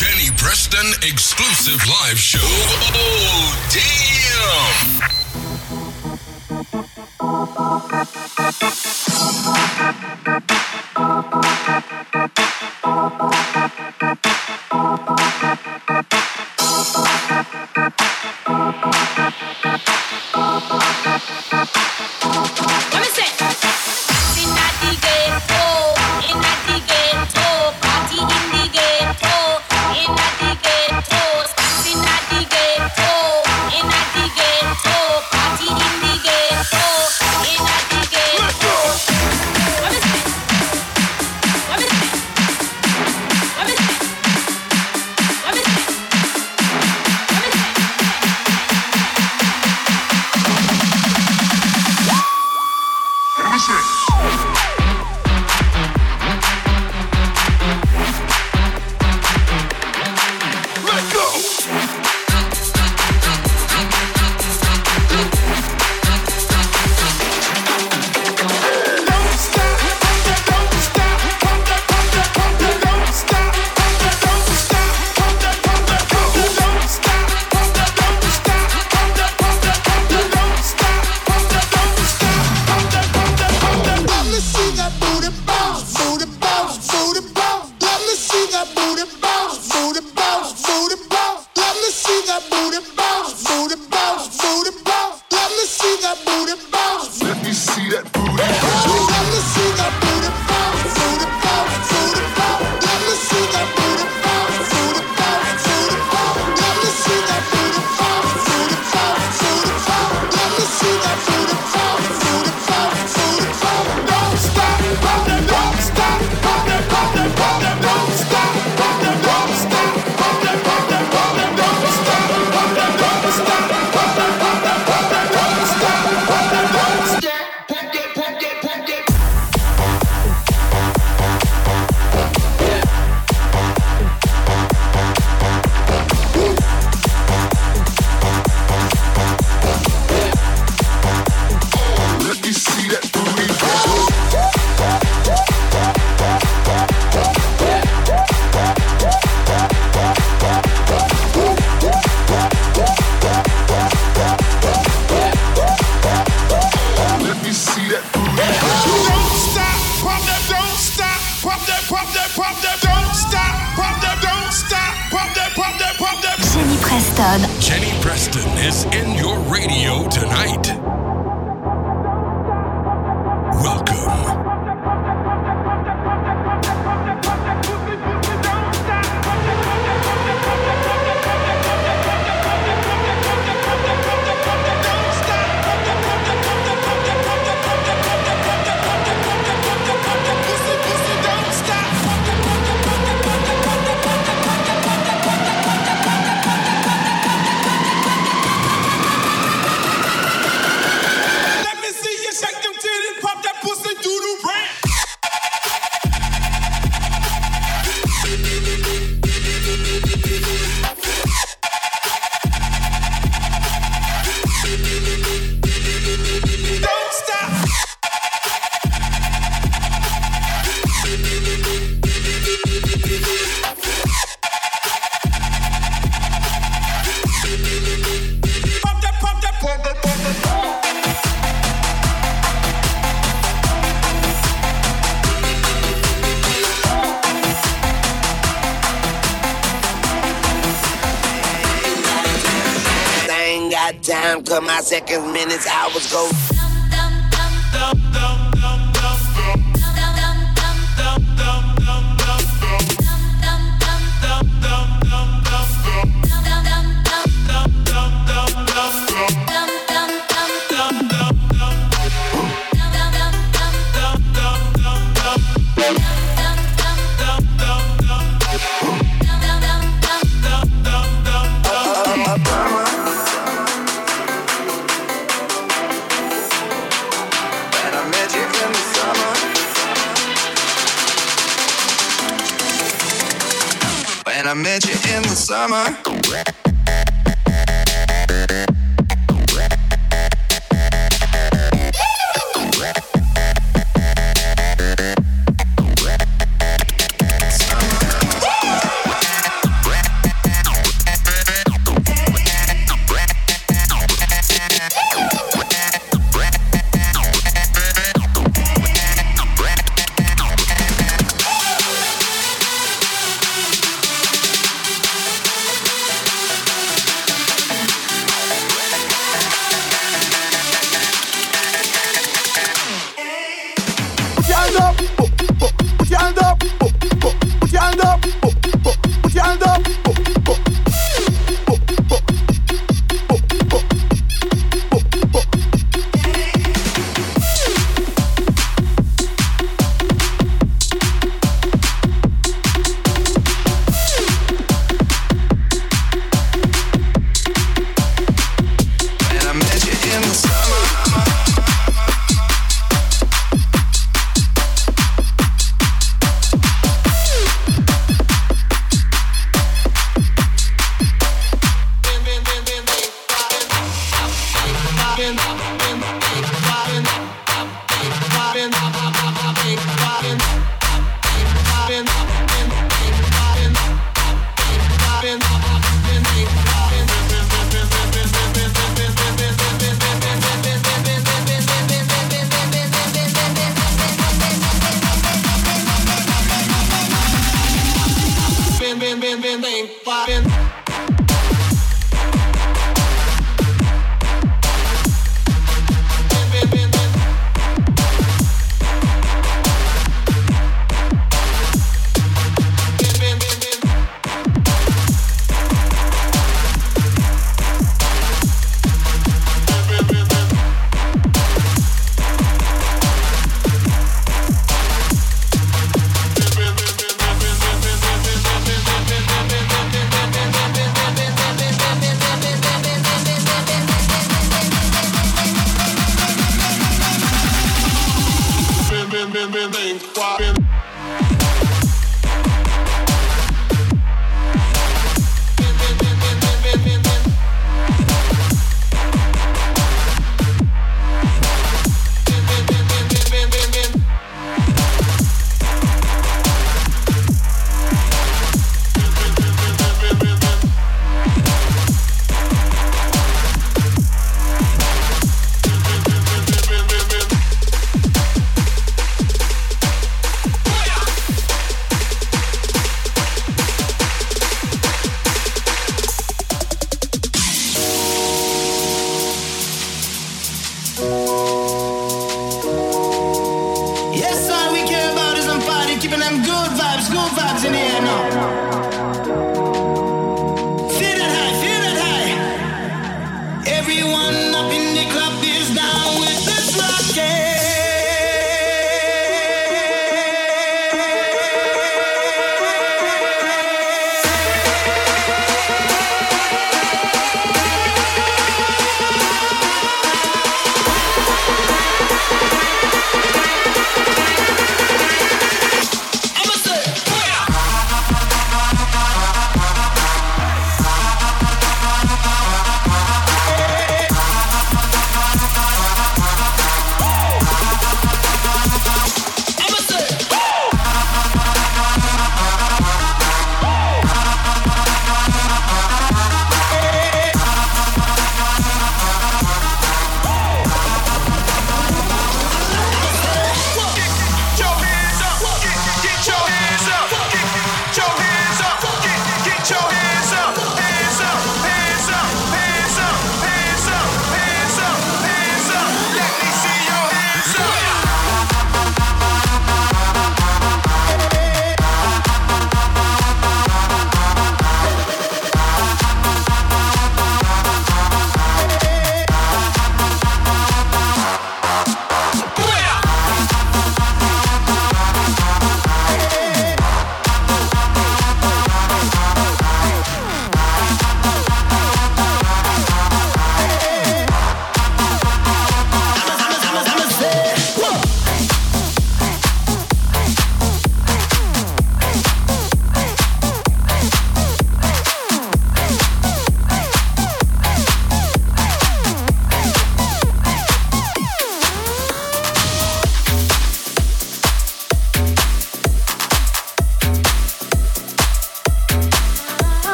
Jenny Preston exclusive live show. Oh, damn! Let me say, in the ghetto, party in the ghetto, in the ghetto, in the ghetto, party in the ghetto, in the ghetto. Let me say, let me say, let me say, let me say, let me say. Jenny Preston is in your radio tonight. Welcome. Time, cut my seconds, minutes, hours go. I met you in the summer.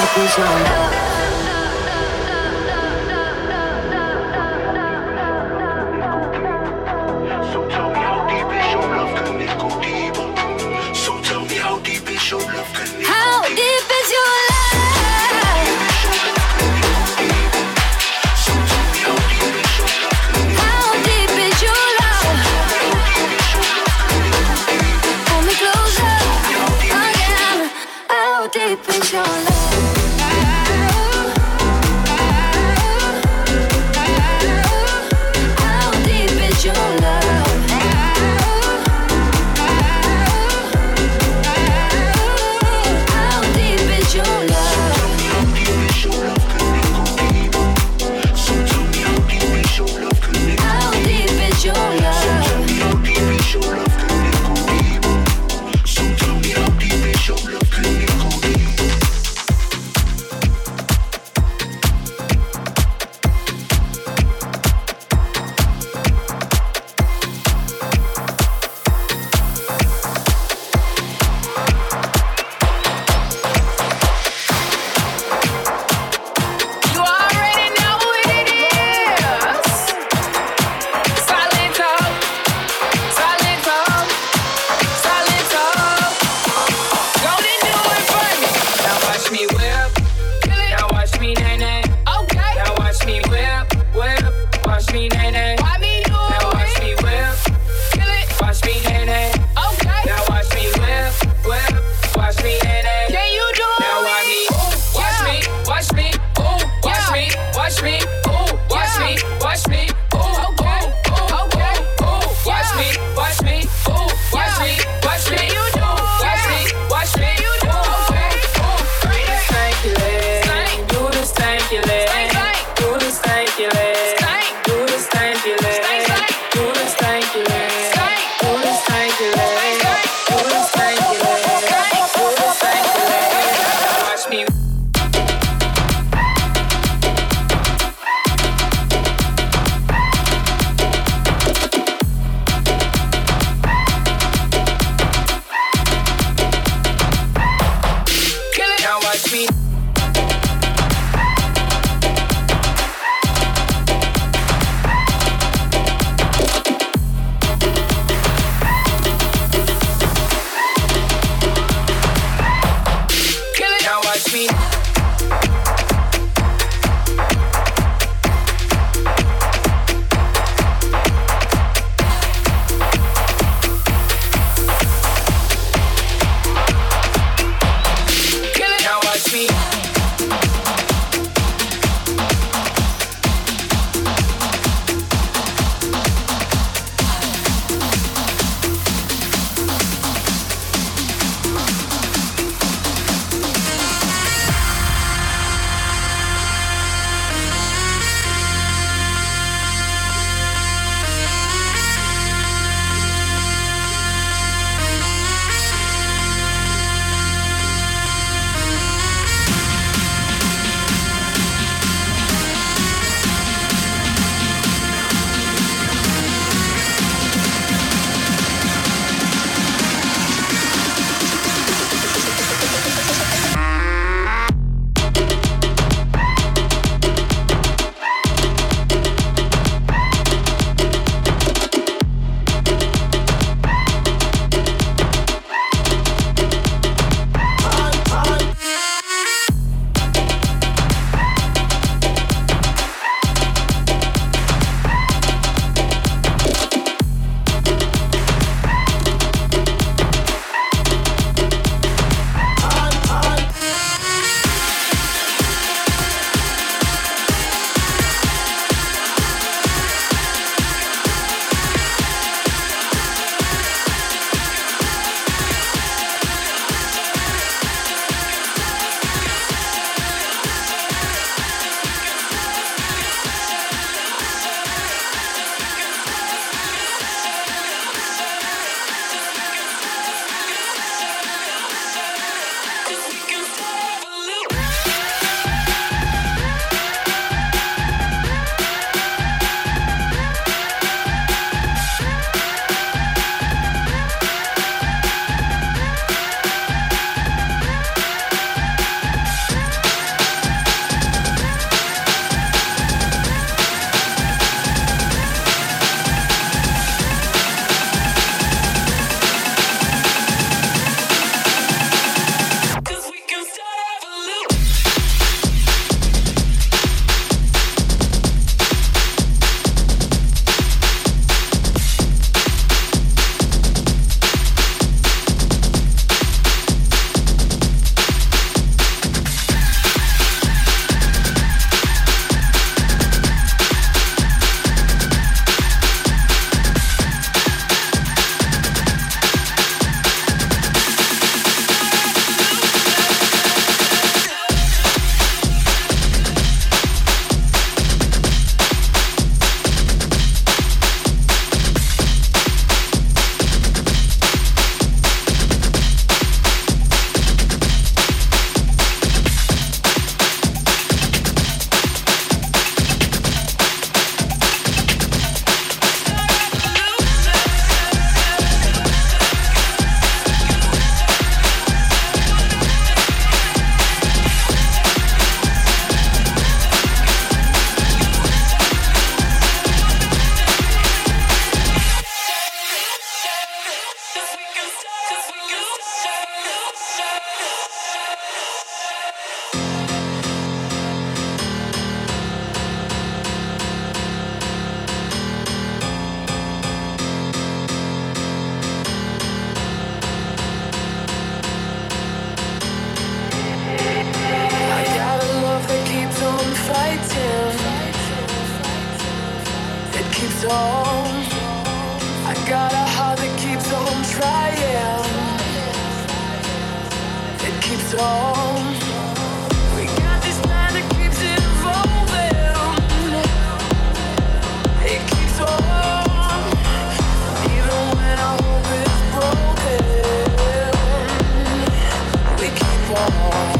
is your love? So tell me how deep is your love? Can it go deeper? So tell me how deep is your love? Can it go How deeper? deep is your love? So tell me how deep is your love? Can it go How deep is your love? Pull me closer again. How deep is your love? How deep is your love? How deep is your love? How deep is your love? Can it go deeper? So tell me how deep is your love? Can it go How deep is your love? Tell me how deep is your love? Can it go deeper? So tell me how deep is your love? Can it go deeper? strong. I got a heart that keeps on trying. It keeps on. We got this plan that keeps evolving. It keeps on. Even when I hope it's broken, we keep on.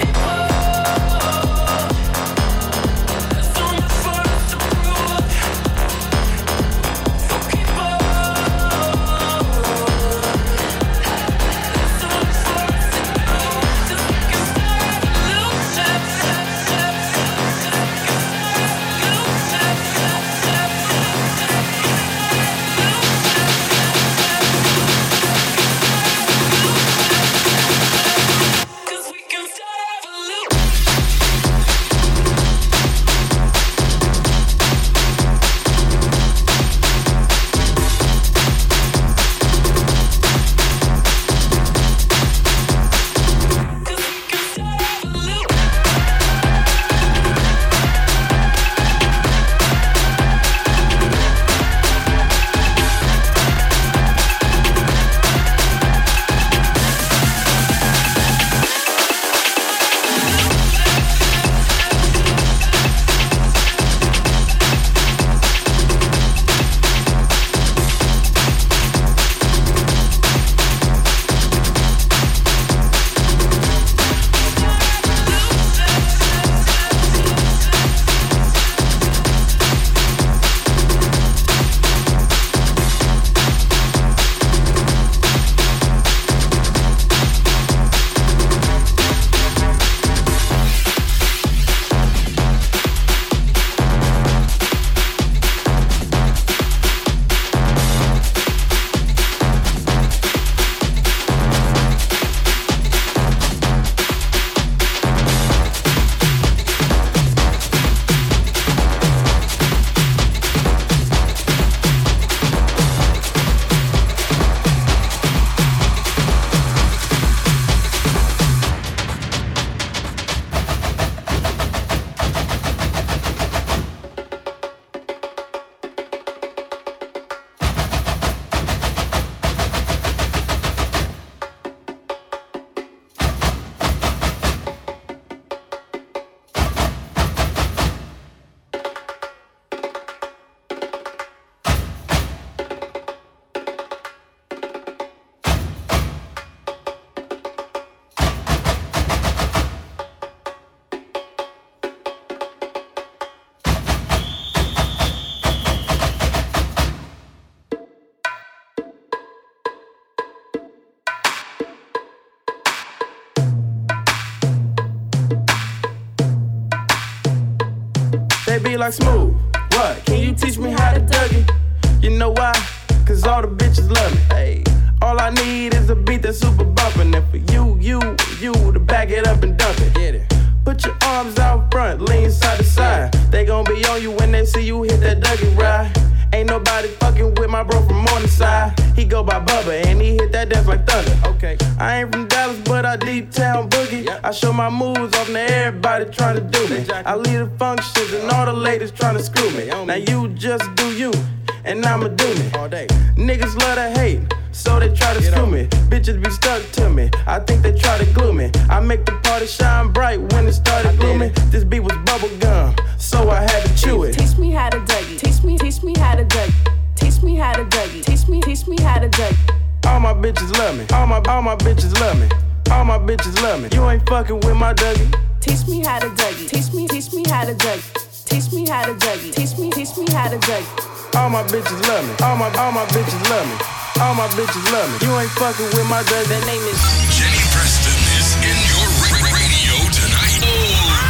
Be like Smooth, what? Can you teach me how to Dougie? You know why? Cause all the bitches love me. Hey, all I need is a beat that's super bumpin'. And for you to back it up and dump it. Get it. Put your arms out front, lean side to side. They gon' be on you when they see you hit that Dougie ride. Ain't nobody fucking with my bro from Morningside. He go by Bubba and he hit that dance like thunder. Okay, I ain't from Dallas, but I deep town boogie. Yep. I show my moves off to everybody trying to do me. Exactly. I lead the functions and all the ladies trying to screw me. Now you just do you, and I'ma do me. All day. Niggas love to hate, so they try to screw me. Bitches be stuck to me, I think they try to glue me. I make the party shine bright when it started glooming. This beat was bubble gum, so I had to chew it. Teach me how to Dougie. Teach me how to Dougie. Teach me how to Dougie. Teach me how to Dougie. All my bitches love me. All my bitches love me. All my bitches love me. You ain't fucking with my Dougie. Teach me how to Dougie. Teach me how to Dougie. Teach me how to Dougie. Teach me how to Dougie. All my bitches love me. All my bitches love me. All my bitches love me. You ain't fucking with my Dougie. That name is Jenny Preston is in your radio tonight. Oh,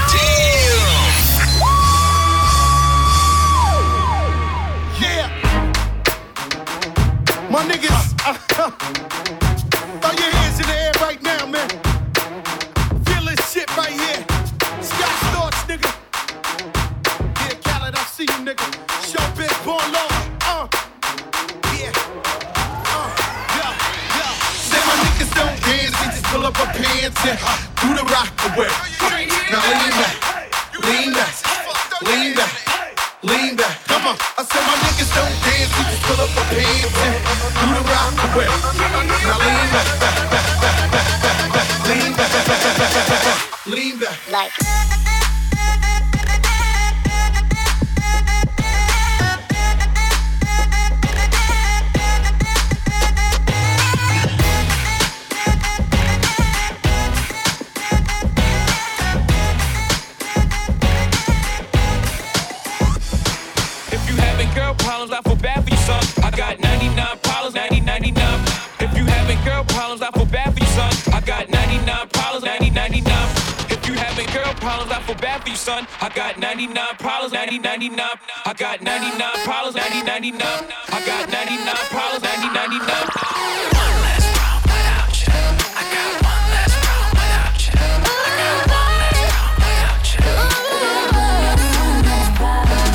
damn. Yeah. My niggas, throw your hands in the air right now, man. Feel this shit right here. Scott Storch, nigga. Yeah, Khaled, I see you, nigga. Showbiz, born low. Yeah. Say my niggas don't dance, we just pull up our pants and do the rock away. Now lean back, lean back, lean back. lean back. Come on. I said my niggas don't dance, we just pull up our pants and do the rock away. Now lean back, lean back, lean back. Like. Problems, I feel bad for you, son. I got 99 problems, 99. If you having girl problems, I feel bad for you, son. I got 99 problems, 99. If you having girl problems, I feel bad for you, son. I got 99 problems, 99. I got 99 problems, 99. I got 99 problems, 99. One less problem without you. I got one less problem without you. I got one less problem without you.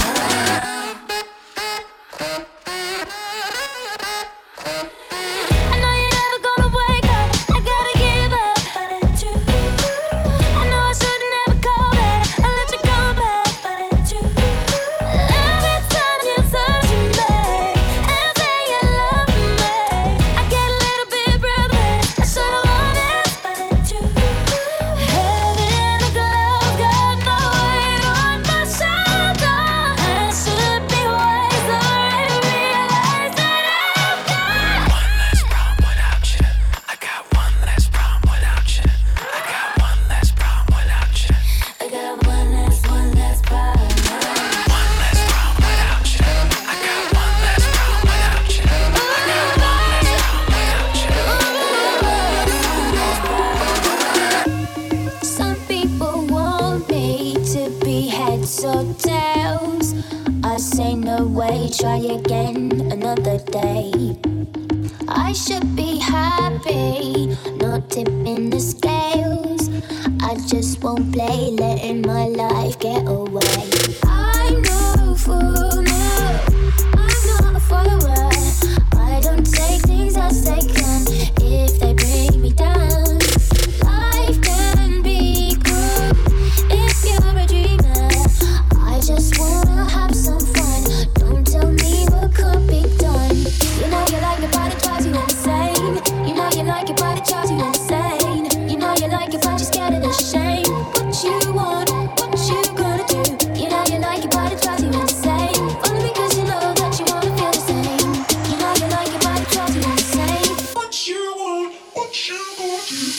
Try again another day. I should be happy, not tipping the scales. I just won't play, letting my life get away. I'm no fool, no, I'm not a follower. I don't take things as they come if they bring me down. Life can be cruel if you're a dreamer. I just wanna have some fun. Tell me what could be done. You know you like it, but it drives you insane. You know you like it, but it drives you insane. You know you like it, but you're scared of the shame. What you want, what you gonna do? You know you like it, but it drives you insane. Only because you know that you wanna feel the same. You know you like it, but it drives you insane. What you want, what you gonna do?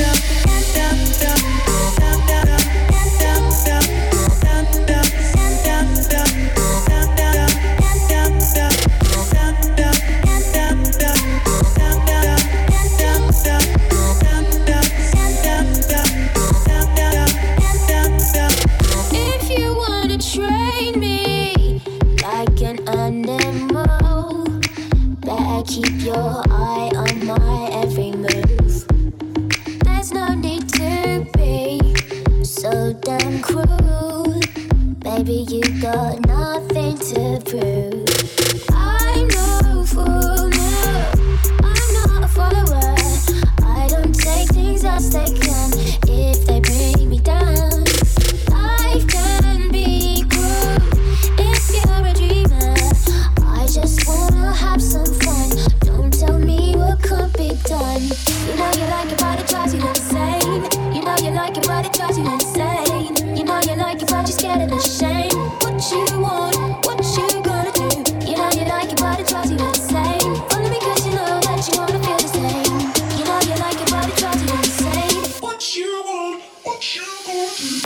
Keep your eye on my every move. There's no need to be so damn cruel. Baby, you got nothing to prove. I'm no fool, no, I'm not a follower. I don't take things as they come if they bring me down. Life can be cruel if you're a dreamer. I just wanna have some fun. Don't tell me what could be done. You know you like it, but it drives you insane. You know you like it, but it drives you insane. You know you like it, but you're scared of the shame. What you want, what you gonna do? You know you like it, but it drives you insane. Only because you know that you wanna feel the same. You know you like it, but it drives you insane. What you want, what you gonna do?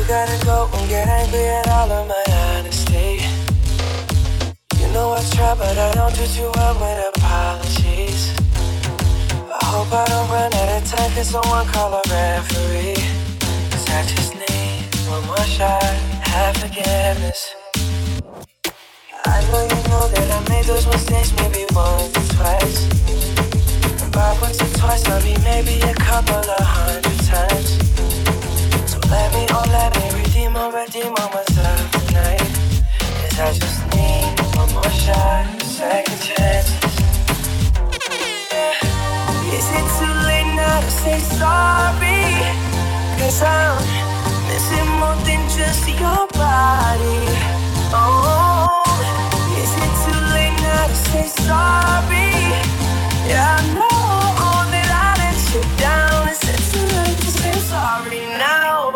gotta go and get angry at all of my honesty. You know I try, but I don't do too well with apologies. I hope I don't run out of time, cause someone call a referee. Cause I just need one more shot, have forgiveness. I know you know that I made those mistakes maybe once or twice. And by once or twice, I mean maybe a couple of 100 times. So let me redeem myself tonight. Cause I just need one more shot, second chances. Yeah. Is it too late now to say sorry? Cause I'm missing more than just your body. Oh, is it too late now to say sorry? Yeah, I know that I let you down. Is it too late to say sorry now?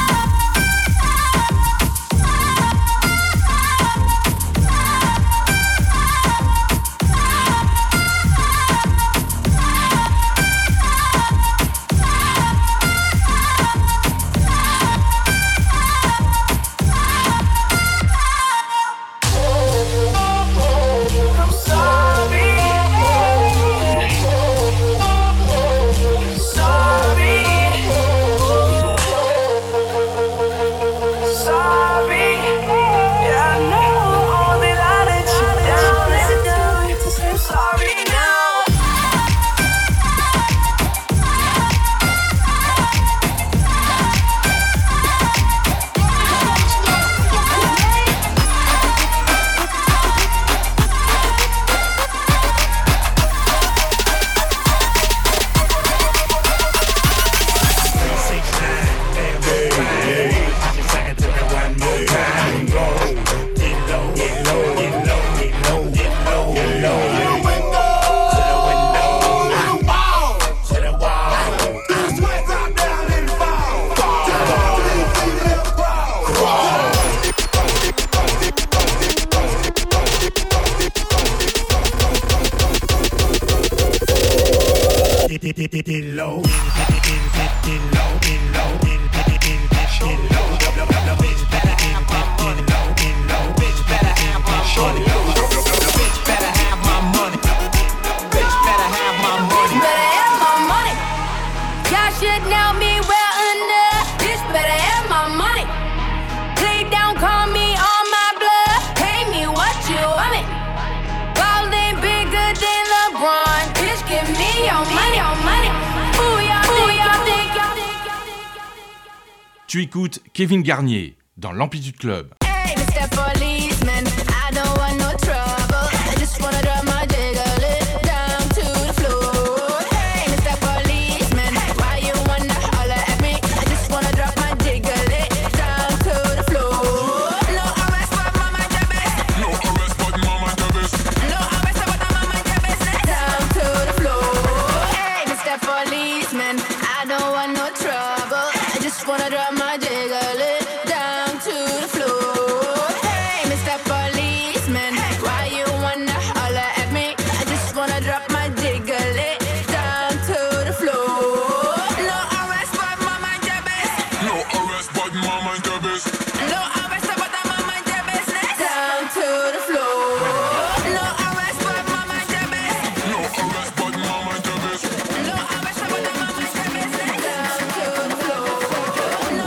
Tu écoutes Kevin Garnier dans l'Amplitude Club. Hey, Mr. Policeman, I don't want no trouble. I just wanna drop my jiggle it down to the floor. Hey, Mr. Policeman, why you wanna holler at me? I just wanna drop my jiggle it down to the floor. No arrest, but mama your best. No arrest, but mama your best. No arrest, but mama your best. Down to the floor. Hey, Mr. Policeman, I don't want no trouble. I just wanna drop my jiggle it down to the floor. Hey, Mr. Policeman, why you wanna holler at me? I just wanna drop my jiggle it down to the floor. No arrest, but mama your best. No arrest, but mama your best. No arrest, but mama your business. Down to the floor. No arrest, but mama your best. No arrest, but mama your best. No arrest, but mama your business. Down to the floor. No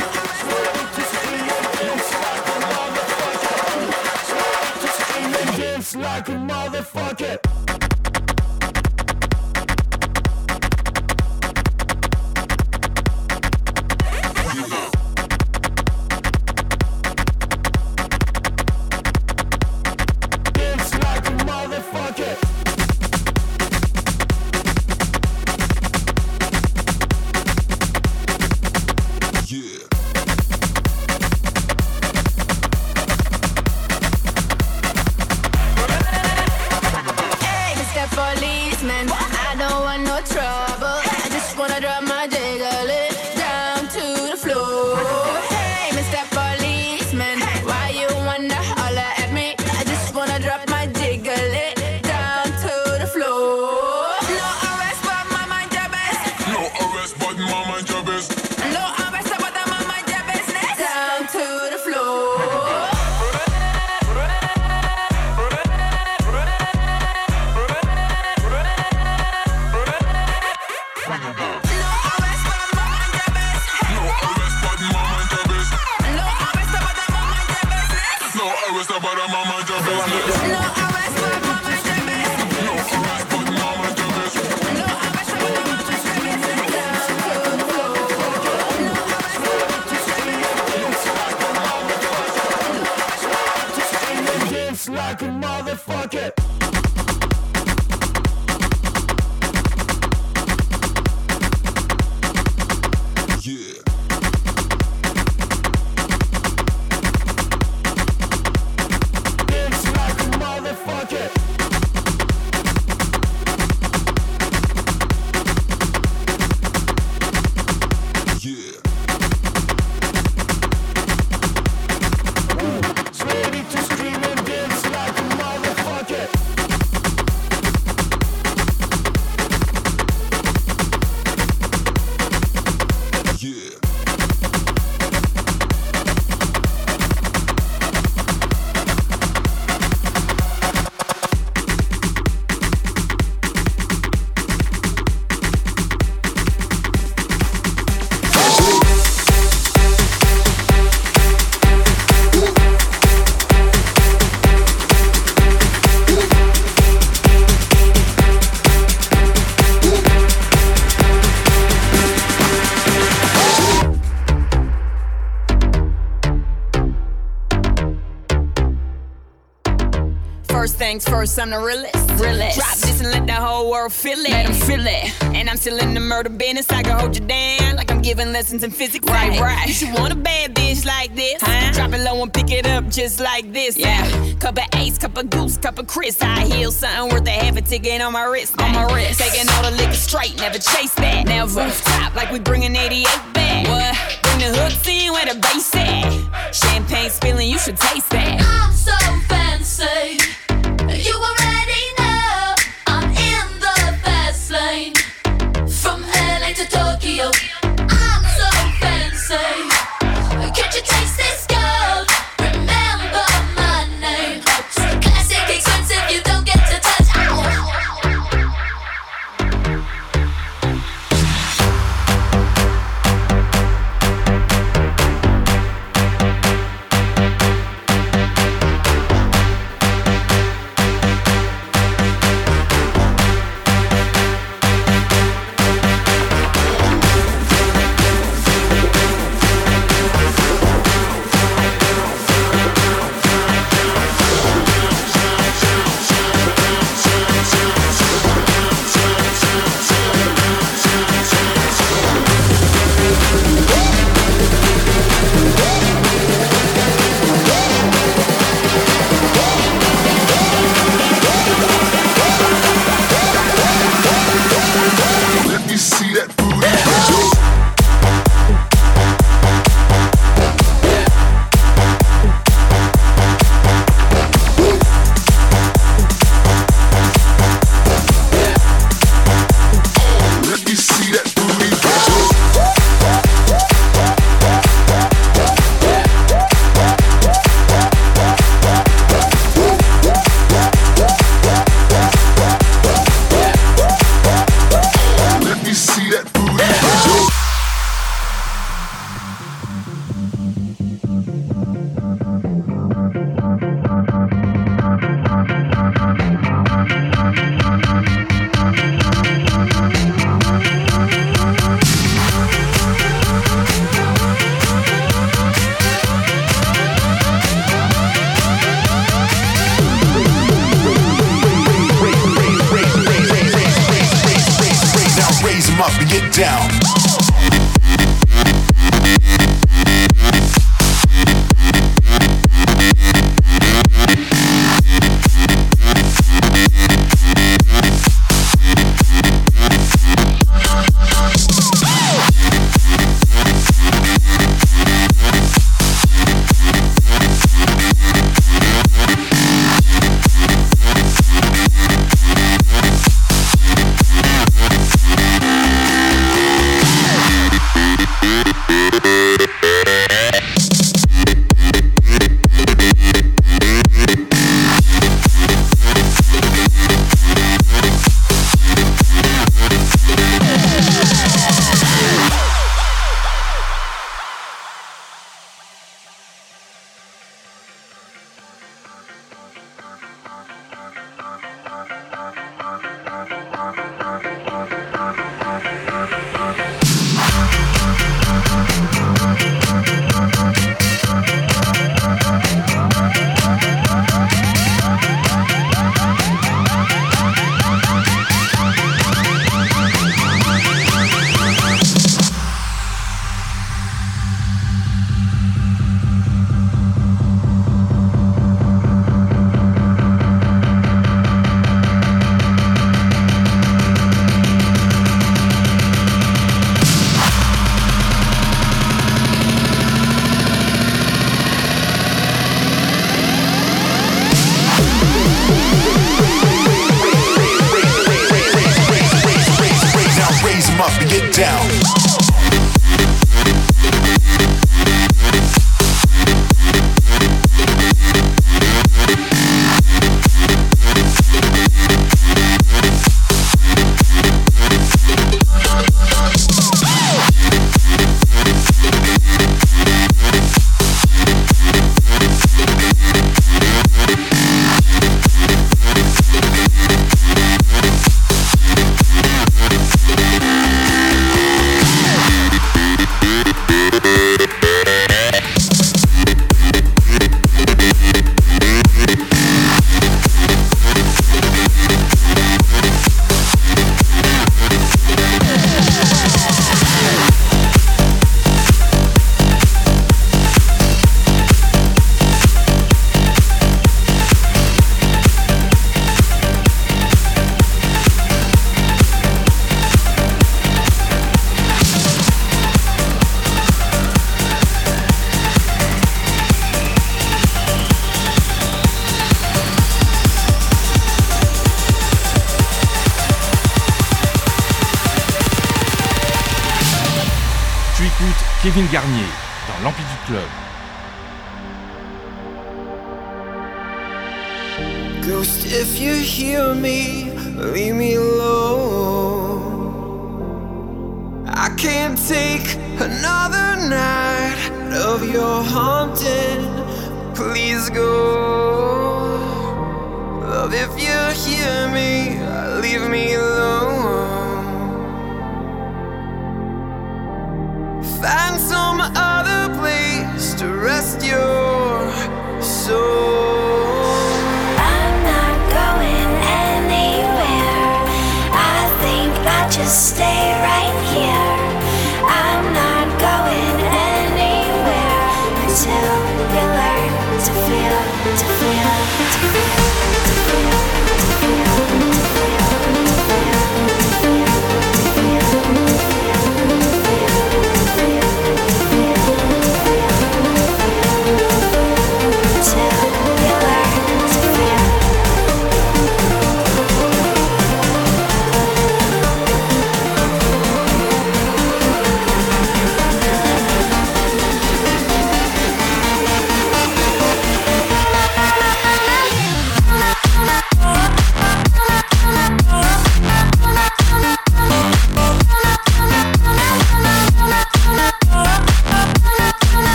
Dance like a motherfucker. Dance like a motherfucker. Yeah. arrest her, but her mama your business. No arrest, but mama your business. No arrest, but mama your business. No arrest, but mama your business. Dance like a motherfucker. Yeah. Dance like a motherfucker. Yeah. Ready to scream and dance like a motherfucker. Yeah. First things first, I'm the realest. Drop this and let the whole world feel it. Let them feel it. And I'm still in the murder business. I can hold you down like I'm giving lessons in physics. Right. You should want a bad bitch like this. Drop it low and pick it up just like this. Yeah. Cup of Ace, cup of Goose, cup of Chris. High heels, something worth a half a ticket on my wrist. Taking all the liquor straight, never chase that. Never stop like we bringing 88 back. What? Bring the hooks in where the bass at. Champagne spilling, you should taste that. I'm so fancy. You already know I'm in the fast lane. From LA to Tokyo, I'm so fancy. Can't you taste this gold? Remember my name. Classic, expensive, you don't get to touch. Let me see that booty. Let me see that booty. Let me see that booty. Now raise 'em up and get down. it down. Kevin Garnier dans l'Amplitude Club. Ghost, if you hear me, leave me alone. I can't take another night of your haunting. Please go. Love, if you hear me, leave me alone. Find some other place to rest your soul. I'm not going anywhere. I think I'll just stay right here. I'm not going anywhere until you learn to feel, to feel, to feel, to feel, to feel, to feel, to feel, to feel, to feel, to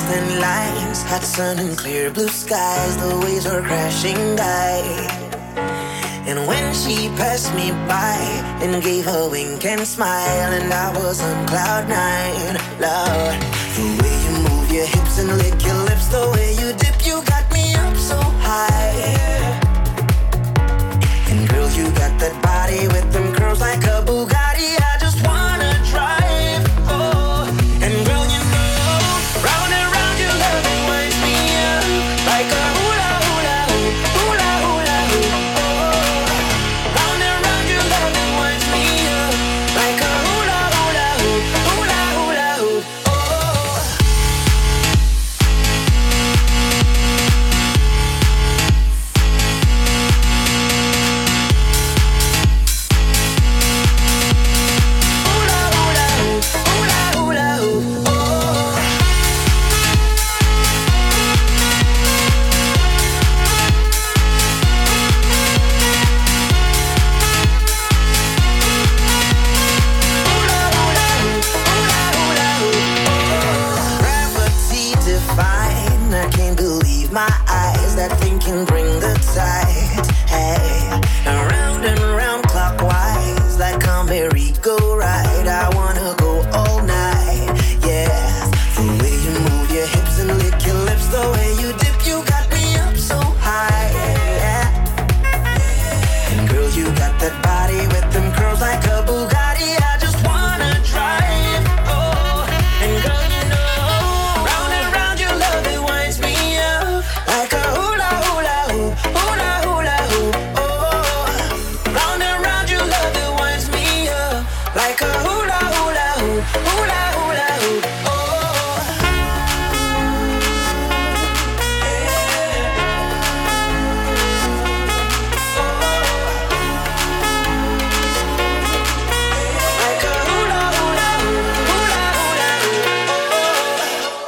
thin lines, hot sun and clear blue skies. The waves were crashing by. And when she passed me by and gave a wink and smile, and I was on cloud nine, Lord. The way you move your hips and lick your lips, the way you dip, you got me up so high. And girl, you got that body with them curls like a Bugatti. I just wanna drive, oh. And girl, you know, round and round your love, it winds me up like a hula hula hoop, hula hula hoop, oh. Round and round your love, it winds me up like a hula hula hoop, hula hula hoop, oh. I can't believe my eyes. That thing can bring the tide. Hey, around and round clockwise, like a merry-go-round. I wanna go all night. Yeah, the way you move your hips and lick your lips, the way you dip, you got me up so high. Yeah. And girl, you got that body with them curls like a Bugatti. I just wanna drive. Oh, and girl, you know, round and round your love, it winds me up like a hula hula hoop, hula hula hoop, oh. Round and round your love, it winds me up like a hula hula hoop, hula hula hoop, oh. Like a hula hula hoop, hula hula hoop, oh.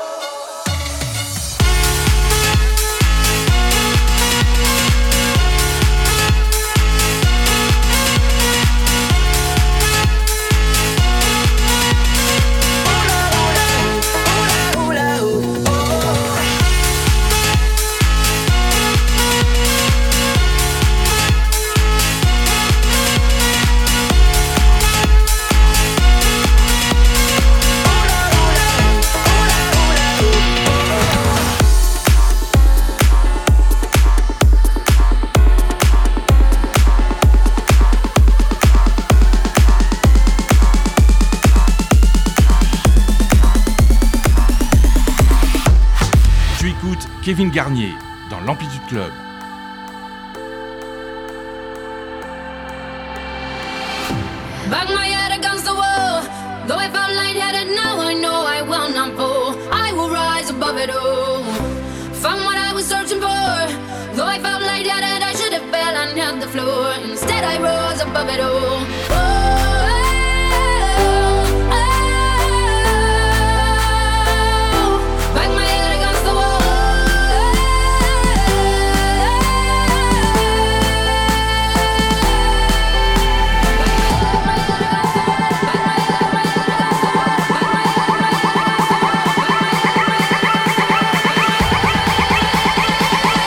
Tu écoutes Kevin Garnier dans l'Amplitude Club. Bang my head against the wall. Though I felt lightheaded, now I know I will not fall. I will rise above it all. Found what I was searching for. Though I felt lightheaded, I should have fell and hit the floor. Instead, I rose above it all. Bang my head against the wall.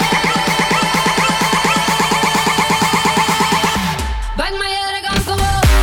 Bang my head against the wall.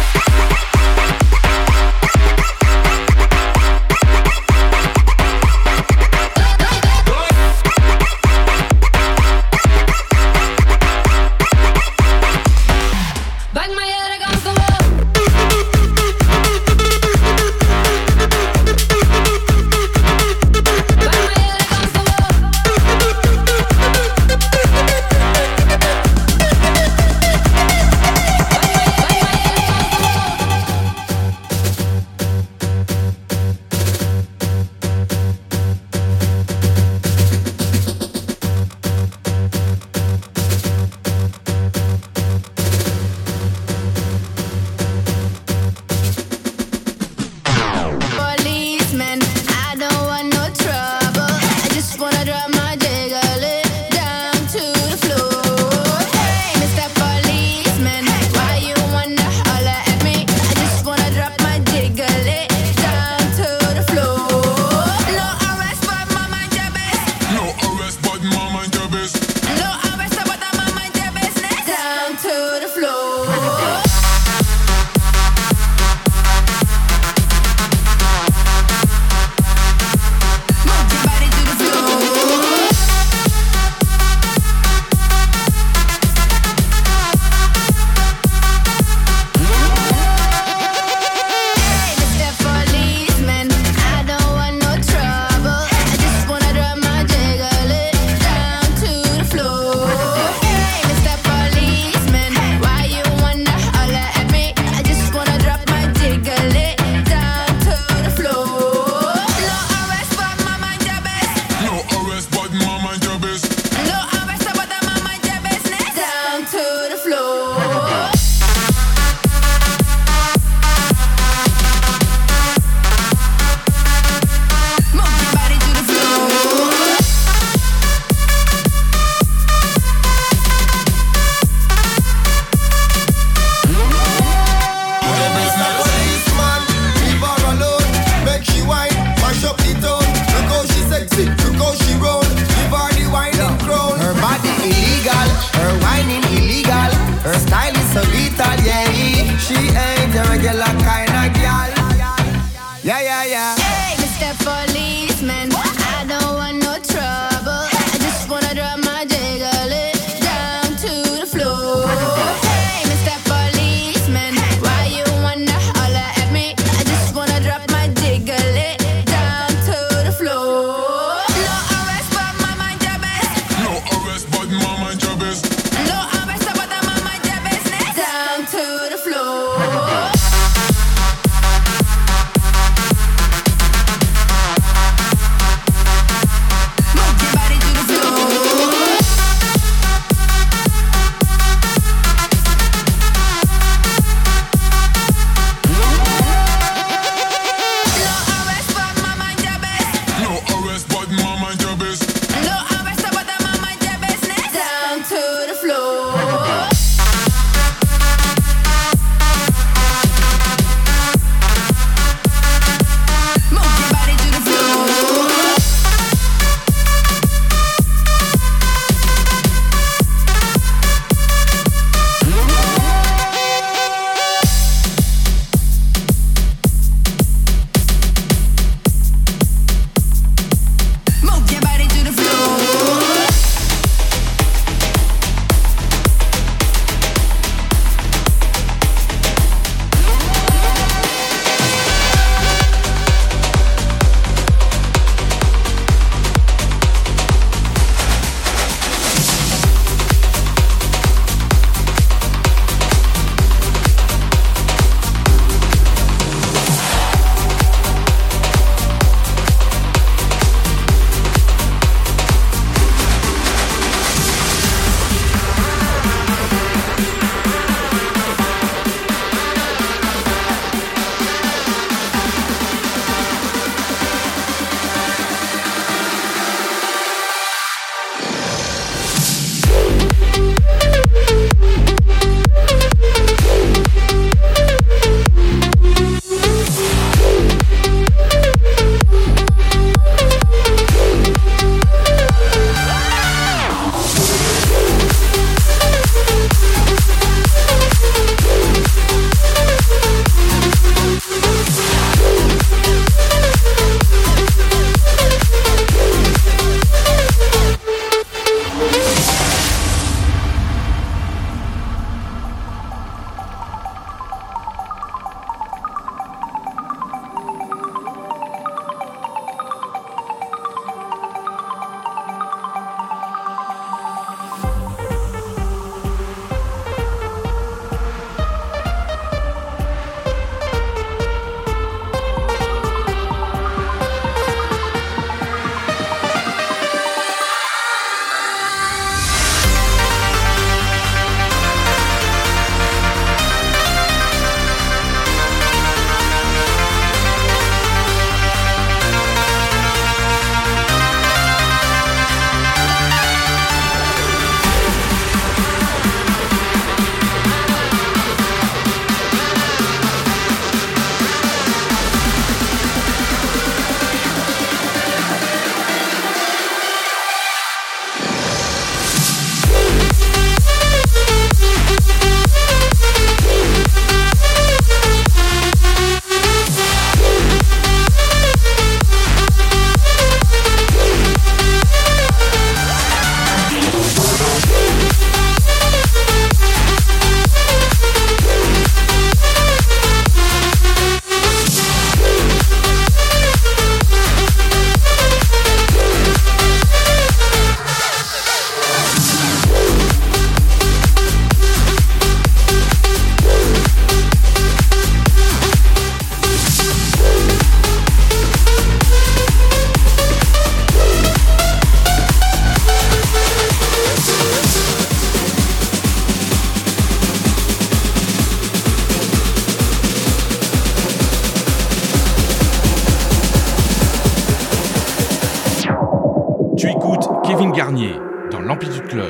floor. Why you Kevin Garnier dans l'Amplitude Club.